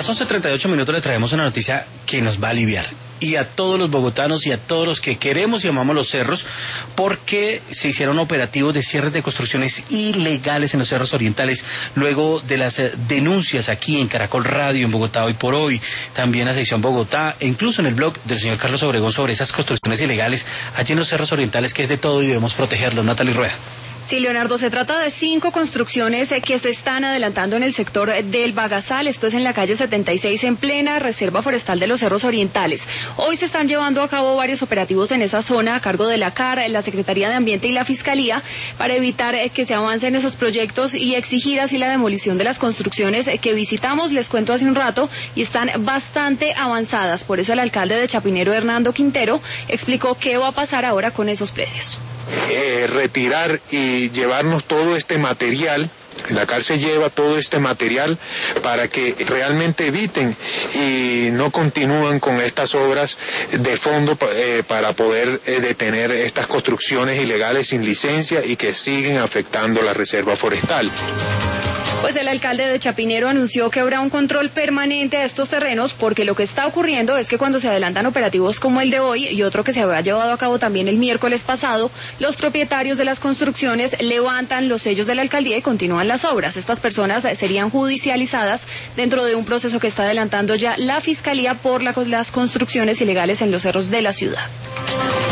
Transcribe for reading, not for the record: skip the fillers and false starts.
las 11:38 le traemos una noticia que nos va a aliviar. Y a todos los bogotanos y a todos los que queremos y amamos los cerros, porque se hicieron operativos de cierres de construcciones ilegales en los cerros orientales, luego de las denuncias aquí en Caracol Radio, en Bogotá Hoy por Hoy, también la sección Bogotá, e incluso en el blog del señor Carlos Obregón sobre esas construcciones ilegales allí en los cerros orientales, que es de todo y debemos protegerlos. Natalie Rueda. Sí, Leonardo, se trata de 5 construcciones que se están adelantando en el sector del Bagasal. Esto es en la calle 76, en plena reserva forestal de los Cerros Orientales. Hoy se están llevando a cabo varios operativos en esa zona a cargo de la CAR, la Secretaría de Ambiente y la Fiscalía para evitar que se avancen esos proyectos y exigir así la demolición de las construcciones que visitamos, les cuento hace un rato, y están bastante avanzadas. Por eso el alcalde de Chapinero, Hernando Quintero, explicó qué va a pasar ahora con esos predios. Retirar y llevarnos todo este material. La cárcel lleva todo este material para que realmente eviten y no continúen con estas obras de fondo para poder detener estas construcciones ilegales sin licencia y que siguen afectando la reserva forestal. Pues el alcalde de Chapinero anunció que habrá un control permanente a estos terrenos, porque lo que está ocurriendo es que cuando se adelantan operativos como el de hoy y otro que se había llevado a cabo también el miércoles pasado, los propietarios de las construcciones levantan los sellos de la alcaldía y continúan las obras. Estas personas serían judicializadas dentro de un proceso que está adelantando ya la Fiscalía por las construcciones ilegales en los cerros de la ciudad.